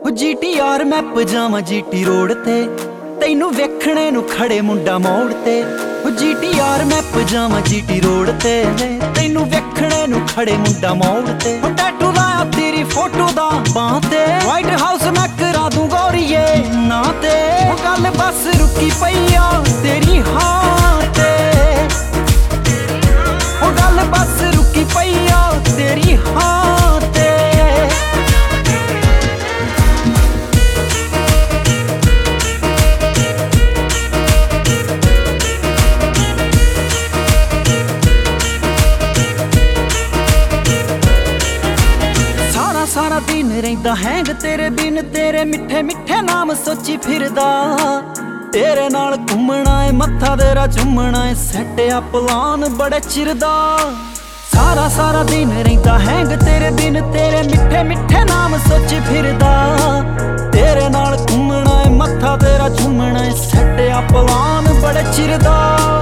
GTR ਮੈਂ ਪਜਾਮਾ GT road ਤੇ ਤੈਨੂੰ ਵੇਖਣੇ ਨੂੰ ਖੜੇ ਮੁੰਡਾ ਮੋੜ ਤੇ GTR ਮੈਂ ਪਜਾਮਾ GT ਰੋਡ ਤੇ ਤੈਨੂੰ ਵੇਖਣੇ ਨੂੰ ਖੜੇ ਮੁੰਡਾ ਮੋੜ ਤੇ ਟੈਟੂ ਲਾਇਆ ਤੇਰੀ ਫੋਟੋ ਦਾ ਬਾਂਹ ਤੇ ਵਾਈਟ ਹਾਊਸ ਮੈਂ ਕਰਾ ਦੂੰ ਗੋਰੀਏ ਨਾ ਤੇ ਗੱਲ ਬਸ ਰੁਕੀ ਪਈ ਆ ਤੇਰੀ ਹਾਂ ਤੇ ਗੱਲ ਬਸ ਰੁਕੀ ਪਈ ਆ ਤੇਰੀ ਹਾਂ ਤੇ ਸਾਰਾ ਦਿਨ ਰਹਿੰਦਾ ਹੈਂਗ ਤੇਰੇ ਬਿਨ ਤੇਰੇ ਮਿੱਠੇ ਮਿੱਠੇ ਨਾਮ ਸੋਚੀ ਫਿਰਦਾ ਤੇਰੇ ਨਾਲ ਘੁੰਮਣਾ ਏ ਮੱਥਾ ਤੇਰਾ ਚੁੰਮਣਾ ਏ ਸੈੱਟ ਆ ਪਲਾਨ ਬੜੇ ਚਿਰ ਦਾ ਸਾਰਾ ਦਿਨ ਰਹਿੰਦਾ ਹੈਂਗ ਤੇਰੇ ਬਿਨ ਤੇਰੇ ਮਿੱਠੇ ਮਿੱਠੇ ਨਾਮ ਸੋਚੀ ਫਿਰਦਾ ਤੇਰੇ ਨਾਲ ਘੁੰਮਣਾ ਏ ਮੱਥਾ ਤੇਰਾ ਚੁੰਮਣਾ ਏ ਸੈੱਟ ਆ ਪਲਾਨ ਬੜੇ ਚਿਰ ਦਾ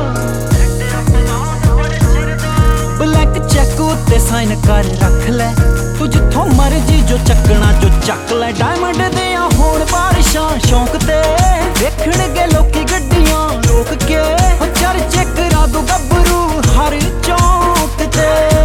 ਬਲੈਕ ਚੈੱਕ ਉੱਤੇ ਸਾਈਨ ਕਰ ਰੱਖ ਲੈ ਤੂੰ ਜਿੱਥੋਂ ਮਰਜੀ ਜੋ ਚੱਕਣਾ ਜੋ ਚੱਕ ਲੈ ਡਾਇਮੰਡ ਦੇ ਆ ਹੋਣ ਬਾਰਿਸ਼ਾਂ ਸ਼ੌਂਕ ਤੇ ਵੇਖਣਗੇ ਲੋਕੀ ਗੱਡੀਆਂ ਰੋਕ ਕੇ ਚਰਚੇ ਕਰਾ ਦੂ ਗੱਭਰੂ ਹਰ ਚੌਂਕ ਤੇ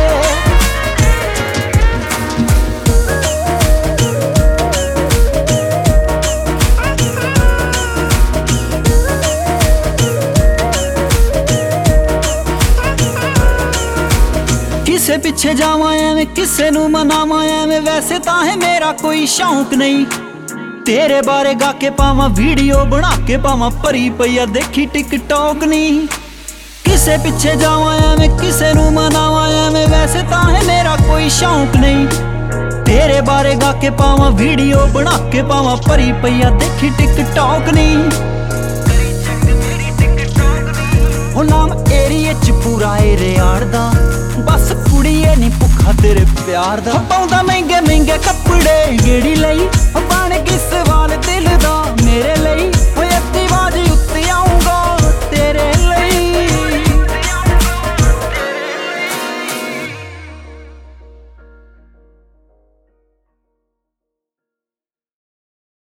ਕਿਸੇ ਪਿੱਛੇ ਜਾਵਾਂ ਐਵੇਂ ਕਿਸੇ ਨੂੰ ਮਨਾਵਾਂ ਐਵੇਂ ਵੈਸੇ ਤਾਂ ਹੈ ਮੇਰਾ ਕੋਈ ਸ਼ੌਂਕ ਨਹੀਂ ਤੇਰੇ ਬਾਰੇ ਗਾ ਕੇ ਪਾਵਾਂ ਵੀਡੀਓ ਬਣਾ ਕੇ ਪਾਵਾਂ ਭਰੀ ਪਈ ਆ ਦੇਖੀ ਟਿਕਟੌਕ ਨਹੀਂ ਕਿਸੇ ਪਿੱਛੇ ਜਾਵਾਂ ਐਵੇਂ ਕਿਸੇ ਨੂੰ ਮਨਾਵਾਂ ਐਵੇਂ ਵੈਸੇ ਤਾਂ ਹੈ ਮੇਰਾ ਕੋਈ ਸ਼ੌਂਕ ਨਹੀਂ ਤੇਰੇ ਬਾਰੇ ਗਾ ਕੇ ਪਾਵਾਂ ਵੀਡੀਓ ਬਣਾ ਕੇ ਪਾਵਾਂ ਭਰੀ ਪਈ ਆ ਦੇਖੀ ਟਿਕਟੌਕ ਨਹੀਂ ਉਹ ਨਾਮ ਏਰੀਏ ਚ ਪੂਰਾ ਏ ਰਿਆੜ ਦਾ ਬਸ ਕੁੜੀਏ ਨੀ ਭੁੱਖਾ ਤੇਰੇ ਪਿਆਰ ਦਾ ਪਾਉਂਦਾ ਮਹਿੰਗੇ ਮਹਿੰਗੇ ਕੱਪੜੇ ਗੇੜੀ ਲਈ ਬਣ ਗਈ